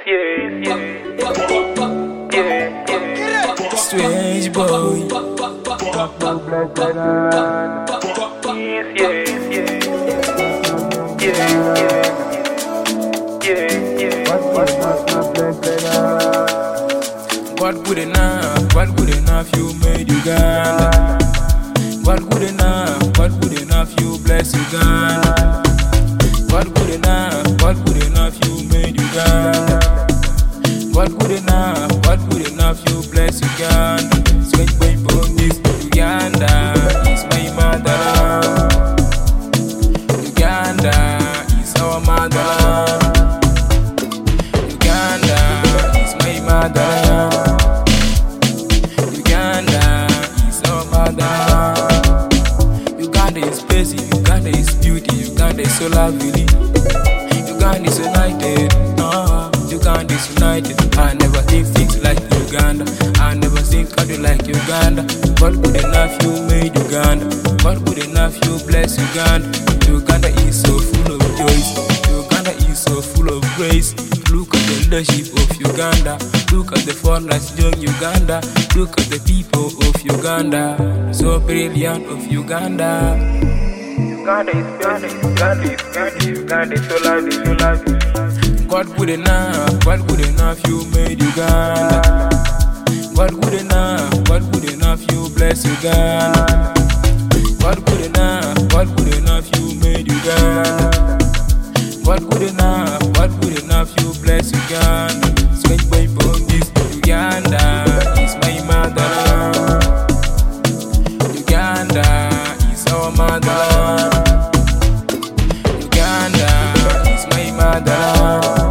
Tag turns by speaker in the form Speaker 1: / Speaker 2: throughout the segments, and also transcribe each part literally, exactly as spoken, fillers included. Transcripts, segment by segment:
Speaker 1: yeah, yeah, yeah, yeah.
Speaker 2: Strange boy.
Speaker 1: Yes, yes, yes. Yeah, yeah, yeah, yeah.
Speaker 2: What good enough? What good enough you made Uganda? What good enough? What good enough you bless Uganda? What good enough? What good enough you made Uganda? What good enough? What good enough you bless Uganda? Strange boy born this Uganda is my motherland. Uganda is our motherland. Uganda is my motherland. Uganda is our motherland. Uganda is busy, Uganda is beauty, Uganda is so lovely. Uganda is united, uh, Uganda is united. I never think things like Uganda. I never think I do like Uganda. What good enough you made Uganda? What good enough you bless Uganda? Uganda is so full of joy. Uganda is so full of grace. Look at the leadership of Uganda. Look at the foreigners join Uganda. Look at the people of Uganda. So brilliant of Uganda.
Speaker 1: Uganda is Uganda is Uganda is Uganda is Uganda is so lovely, so lovely.
Speaker 2: What good enough? What good enough you made Uganda? What good enough? What good enough you bless Uganda? What good enough? What good enough you made Uganda? What good enough? What good enough you bless Uganda? Strange boy born this Uganda is my motherland. Uganda is our motherland. Uganda is my motherland.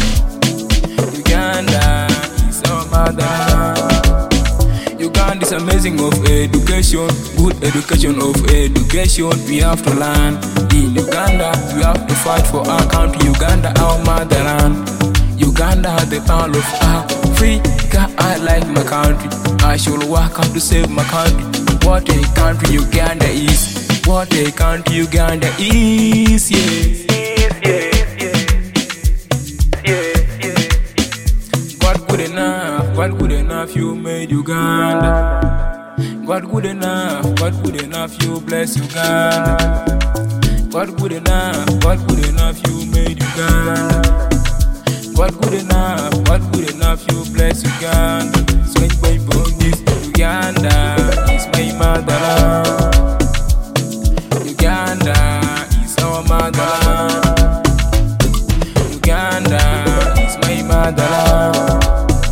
Speaker 2: Uganda is our motherland. Uganda is amazing of education, good education of education. We have to learn in Uganda. We have to fight for our country, Uganda, our motherland. Uganda has the power of Africa. I like my country. I should work out to save my country. What a country Uganda is. What a country Uganda is. Yeah.
Speaker 1: Yes, yes, yes, yes, yes.
Speaker 2: What good enough? What good enough you made Uganda? What good enough? What good enough you bless Uganda? What good enough? What good enough you made Uganda? What good enough? What good enough you bless Uganda? Strange boy born this Uganda is my motherland. Uganda is our motherland. Uganda is my motherland.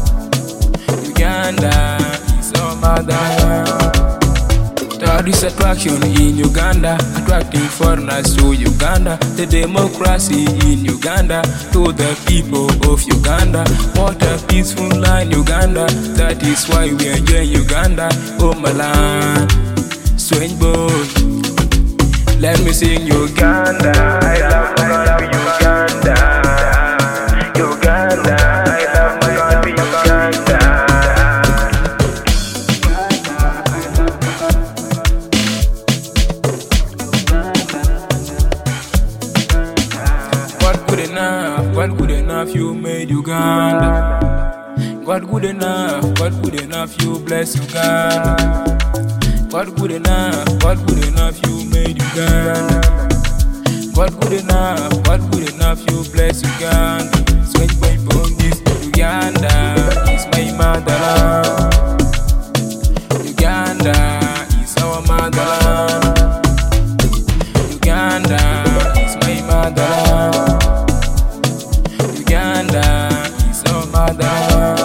Speaker 2: Uganda is our motherland. Tourist attraction in Uganda, attracting foreigners to Uganda. The democracy in Uganda, to the people of Uganda. What a peaceful land, Uganda. That is why we enjoy Uganda, oh my land. Strange boy, let me sing Uganda.
Speaker 1: I love my country, Uganda. Uganda, I love my country, Uganda.
Speaker 2: What good enough? What good enough you made Uganda? What good enough? What good enough you bless Uganda? What good enough? What good enough you made Uganda? What good enough? What good enough you bless Uganda? Strange boy born this Uganda is my motherland. Uganda is our motherland. Uganda is my motherland. Uganda is our motherland.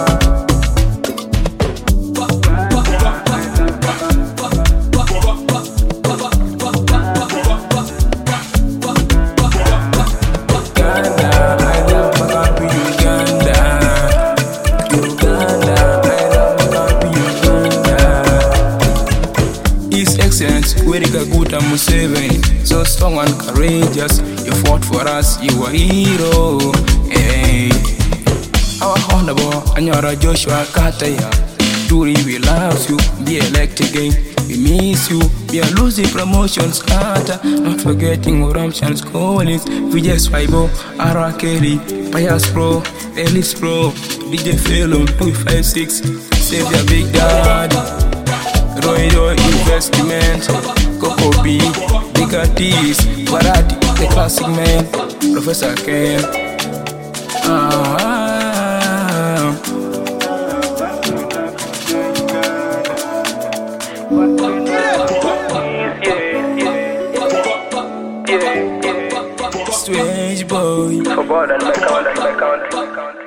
Speaker 2: Yoweri Kaguta Museveni, so strong and courageous, you fought for us, you were a hero. Hey. Our honorable Anyara Joshua Kataya, truly we love you, be elected again, we miss you, We are losing promotions, scatter. Not forgetting Oramshan's callings. V J Swibo, R. Kelly, Pius Pro, Ellis Pro, D J Phelan, two five six, Save your Big Daddy, Roy Roy Investment, Coco B, Bigger T's, Barati, the classic man, Professor Ken. Ah. Strange boy.
Speaker 1: For God and my count and my count.